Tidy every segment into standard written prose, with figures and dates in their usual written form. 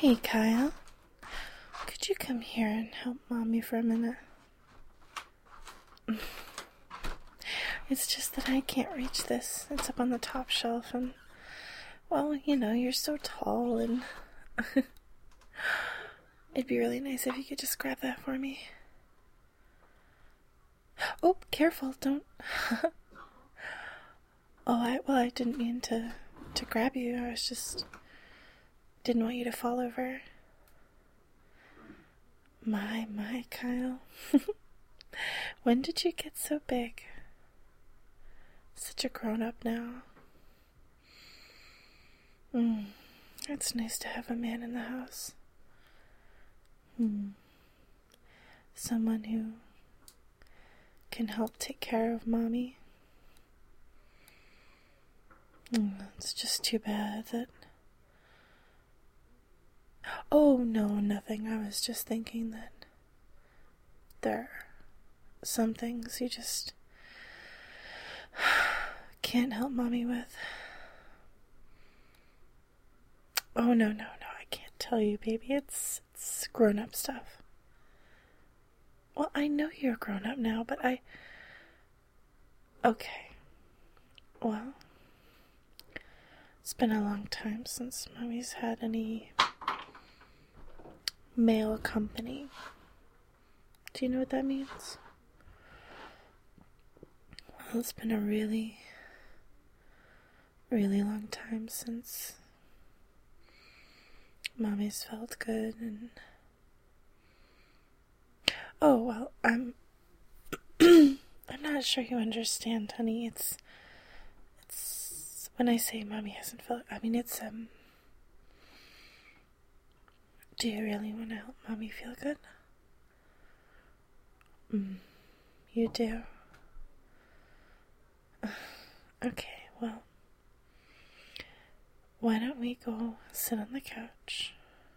Hey, Kyle. Could you come here and help Mommy for a minute? It's just that I can't reach this. It's up on the top shelf and, well, you're so tall and it'd be really nice if you could just grab that for me. Oh, careful, don't. I didn't mean to grab you. I was just didn't want you to fall over. My, Kyle. When did you get so big? Such a grown-up now. It's nice to have a man in the house. Someone who can help take care of Mommy. It's just too bad that... Oh, no, nothing. I was just thinking that there are some things you just can't help Mommy with. Oh, no, I can't tell you, baby. It's grown-up stuff. Well, I know you're grown up now, but Okay. Well, it's been a long time since Mommy's had any male company. Do you know what that means? Well, it's been a really, really long time since Mommy's felt good and... Oh, well, I'm not sure you understand, honey. It's when I say Mommy hasn't felt... it's, do you really want to help Mommy feel good? You do? Okay, well, why don't we go sit on the couch?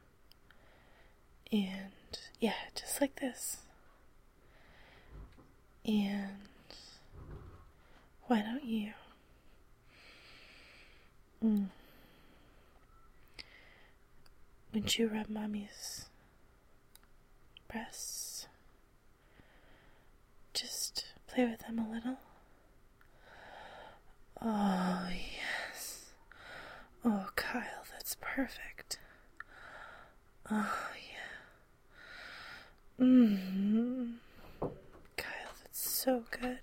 And, yeah, just like this. And why don't you? Wouldn't you rub Mommy's breasts? Just play with them a little. Oh, yes. Oh, Kyle, that's perfect. Oh, yeah. Kyle, that's so good.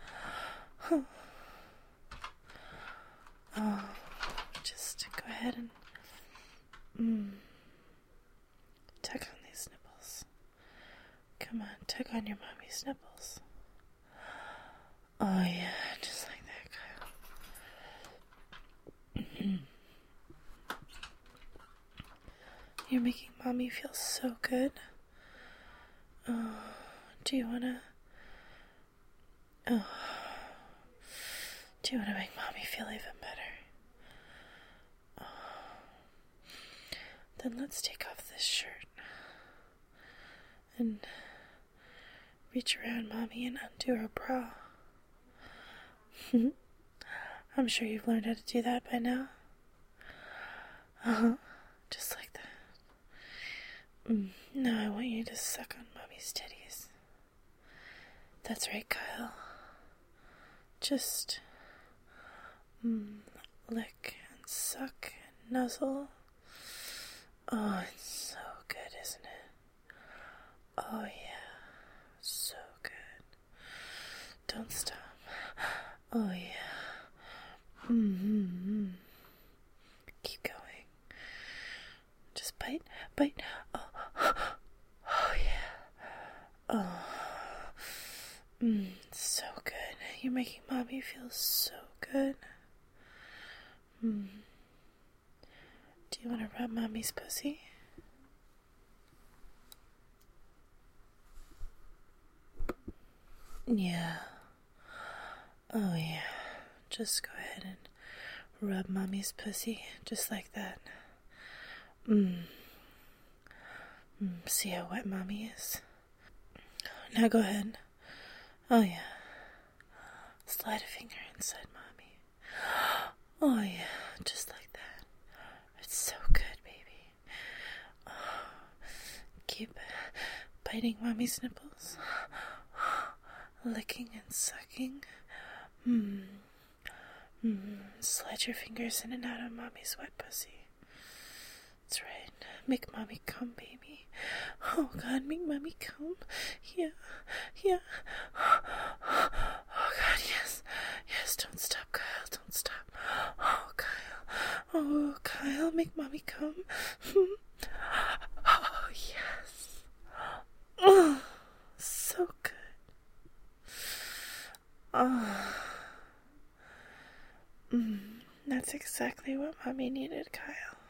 Oh, just go ahead and tug on these nipples. Come on, tug on your Mommy's nipples. Oh, yeah, just like that, Kyle. You're making Mommy feel so good. Oh, do you wanna make Mommy feel even better? Oh. Then let's take off this shirt and reach around Mommy and undo her bra. I'm sure you've learned how to do that by now. Just like that. Now I want you to suck on Mommy's titties. That's right, Kyle. Just lick and suck and nuzzle. Oh, it's so good, isn't it? Oh, yeah. So good. Don't stop. Oh, yeah. Keep going. Just bite. Oh, yeah. Oh. So good. You're making Mommy feel so good. Do you want to rub Mommy's pussy? Yeah. Oh, yeah. Just go ahead and rub Mommy's pussy, just like that. See how wet Mommy is? Now go ahead. Oh, yeah. Slide a finger inside Mommy. Oh, yeah. Just like that. It's so good, baby. biting mommy's nipples, licking and sucking. Slide your fingers in and out of mommy's wet pussy. That's right. Make mommy come, baby. Oh God, make mommy come. Yeah. Oh God, yes. Yes, don't stop, Kyle. Don't stop. Oh, Kyle. Oh, Kyle, make mommy come. Oh, yes. Oh, so good. Oh. That's exactly what mommy needed, Kyle.